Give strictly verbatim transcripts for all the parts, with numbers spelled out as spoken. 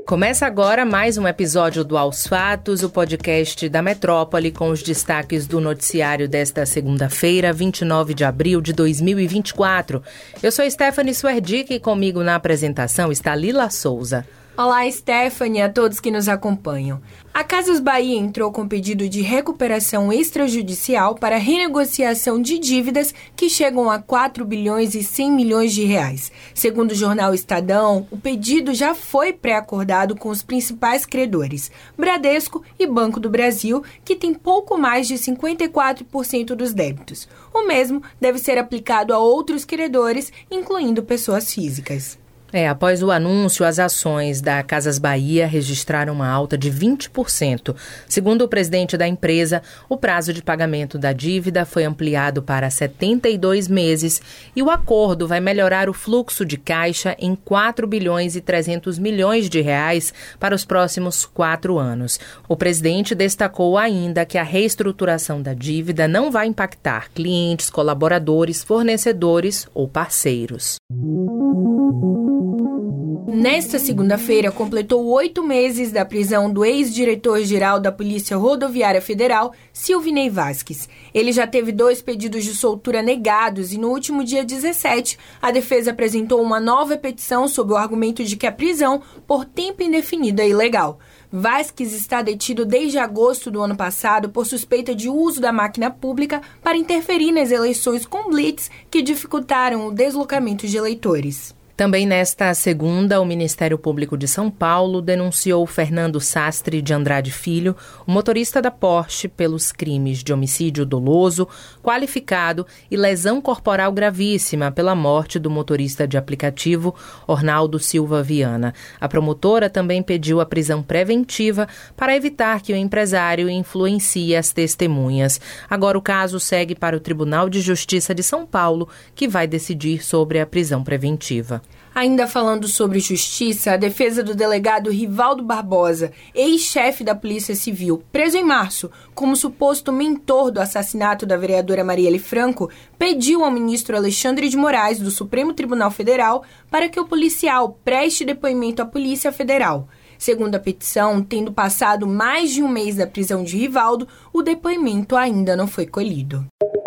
Começa agora mais um episódio do Aos Fatos, o podcast da Metrópole, com os destaques do noticiário desta segunda-feira, vinte e nove de abril de dois mil e vinte e quatro. Eu sou Stephanie Swerdick e comigo na apresentação está Lila Souza. Olá, Stephanie, a todos que nos acompanham. A Casas Bahia entrou com pedido de recuperação extrajudicial para renegociação de dívidas que chegam a quatro bilhões e cem milhões de reais. Segundo o jornal Estadão, o pedido já foi pré-acordado com os principais credores, Bradesco e Banco do Brasil, que tem pouco mais de cinquenta e quatro por cento dos débitos. O mesmo deve ser aplicado a outros credores, incluindo pessoas físicas. É, após o anúncio, as ações da Casas Bahia registraram uma alta de vinte por cento. Segundo o presidente da empresa, o prazo de pagamento da dívida foi ampliado para setenta e dois meses e o acordo vai melhorar o fluxo de caixa em quatro bilhões e trezentos milhões de reais para os próximos quatro anos. O presidente destacou ainda que a reestruturação da dívida não vai impactar clientes, colaboradores, fornecedores ou parceiros. Nesta segunda-feira, completou oito meses da prisão do ex-diretor-geral da Polícia Rodoviária Federal, Silvinei Vasquez. Ele já teve dois pedidos de soltura negados e no último dia dezessete, a defesa apresentou uma nova petição sob o argumento de que a prisão por tempo indefinido é ilegal. Vasquez está detido desde agosto do ano passado por suspeita de uso da máquina pública para interferir nas eleições com blitz que dificultaram o deslocamento de eleitores. Também nesta segunda, o Ministério Público de São Paulo denunciou Fernando Sastre de Andrade Filho, o motorista da Porsche, pelos crimes de homicídio doloso, qualificado e lesão corporal gravíssima pela morte do motorista de aplicativo Ornaldo Silva Viana. A promotora também pediu a prisão preventiva para evitar que o empresário influencie as testemunhas. Agora o caso segue para o Tribunal de Justiça de São Paulo, que vai decidir sobre a prisão preventiva. Ainda falando sobre justiça, a defesa do delegado Rivaldo Barbosa, ex-chefe da Polícia Civil, preso em março como suposto mentor do assassinato da vereadora Marielle Franco, pediu ao ministro Alexandre de Moraes, do Supremo Tribunal Federal, para que o policial preste depoimento à Polícia Federal. Segundo a petição, tendo passado mais de um mês da prisão de Rivaldo, o depoimento ainda não foi colhido.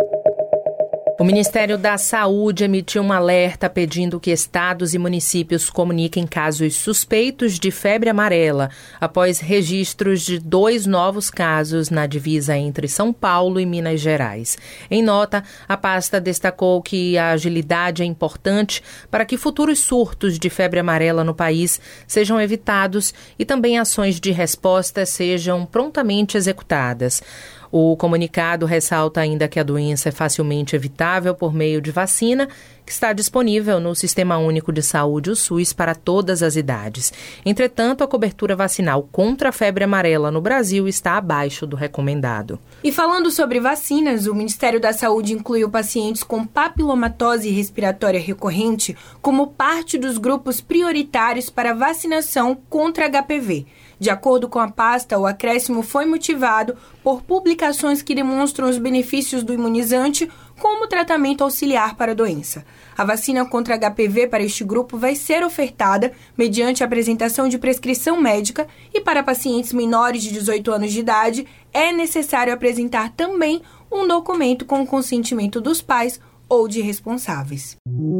O Ministério da Saúde emitiu um alerta pedindo que estados e municípios comuniquem casos suspeitos de febre amarela após registros de dois novos casos na divisa entre São Paulo e Minas Gerais. Em nota, a pasta destacou que a agilidade é importante para que futuros surtos de febre amarela no país sejam evitados e também ações de resposta sejam prontamente executadas. O comunicado ressalta ainda que a doença é facilmente evitável por meio de vacina, que está disponível no Sistema Único de Saúde, o SUS, para todas as idades. Entretanto, a cobertura vacinal contra a febre amarela no Brasil está abaixo do recomendado. E falando sobre vacinas, o Ministério da Saúde incluiu pacientes com papilomatose respiratória recorrente como parte dos grupos prioritários para vacinação contra H P V. De acordo com a pasta, o acréscimo foi motivado por publicações que demonstram os benefícios do imunizante como tratamento auxiliar para a doença. A vacina contra H P V para este grupo vai ser ofertada mediante a apresentação de prescrição médica e para pacientes menores de dezoito anos de idade é necessário apresentar também um documento com o consentimento dos pais ou de responsáveis.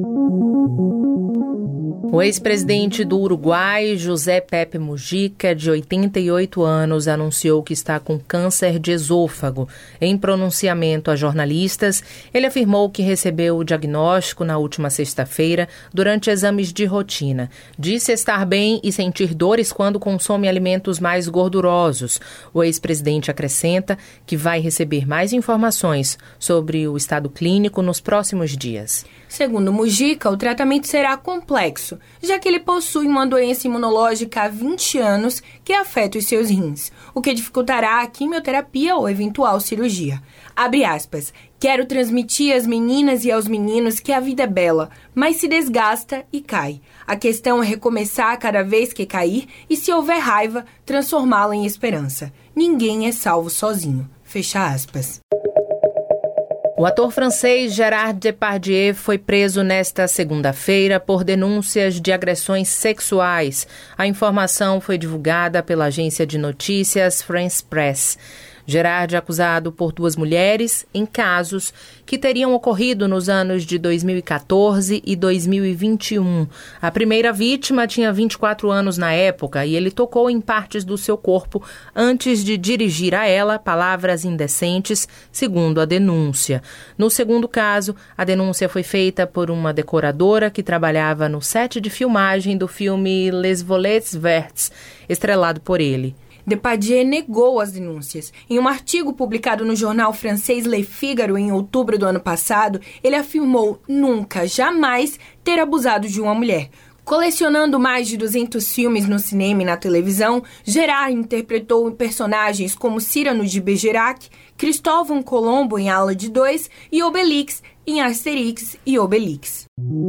O ex-presidente do Uruguai, José Pepe Mujica, de oitenta e oito anos, anunciou que está com câncer de esôfago. Em pronunciamento a jornalistas, ele afirmou que recebeu o diagnóstico na última sexta-feira durante exames de rotina. Disse estar bem e sentir dores quando consome alimentos mais gordurosos. O ex-presidente acrescenta que vai receber mais informações sobre o estado clínico nos próximos dias. Segundo Mujica, o tratamento será complexo, já que ele possui uma doença imunológica há vinte anos que afeta os seus rins, o que dificultará a quimioterapia ou eventual cirurgia. Abre aspas, quero transmitir às meninas e aos meninos que a vida é bela, mas se desgasta e cai. A questão é recomeçar cada vez que cair e, se houver raiva, transformá-la em esperança. Ninguém é salvo sozinho. Fecha aspas. O ator francês Gérard Depardieu foi preso nesta segunda-feira por denúncias de agressões sexuais. A informação foi divulgada pela agência de notícias France Press. Gérard é acusado por duas mulheres em casos que teriam ocorrido nos anos de dois mil e quatorze e dois mil e vinte e um. A primeira vítima tinha vinte e quatro anos na época e ele tocou em partes do seu corpo antes de dirigir a ela palavras indecentes, segundo a denúncia. No segundo caso, a denúncia foi feita por uma decoradora que trabalhava no set de filmagem do filme Les Volets Verts, estrelado por ele. Depardieu negou as denúncias. Em um artigo publicado no jornal francês Le Figaro em outubro do ano passado, ele afirmou nunca, jamais ter abusado de uma mulher. Colecionando mais de duzentos filmes no cinema e na televisão, Gérard interpretou personagens como Cyrano de Bergerac, Cristóvão Colombo em Ala de Dois e Obelix em Asterix e Obelix.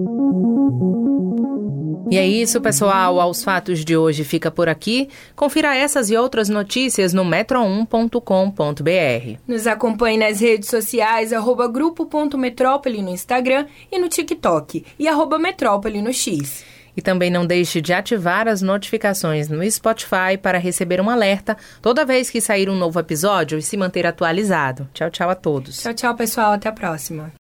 E é isso, pessoal. Aos Fatos de hoje fica por aqui. Confira essas e outras notícias no metro um ponto com ponto b r. Nos acompanhe nas redes sociais, arroba grupo.metrópole no Instagram e no TikTok, e arroba metrópole no X. E também não deixe de ativar as notificações no Spotify para receber um alerta toda vez que sair um novo episódio e se manter atualizado. Tchau, tchau a todos. Tchau, tchau, pessoal. Até a próxima.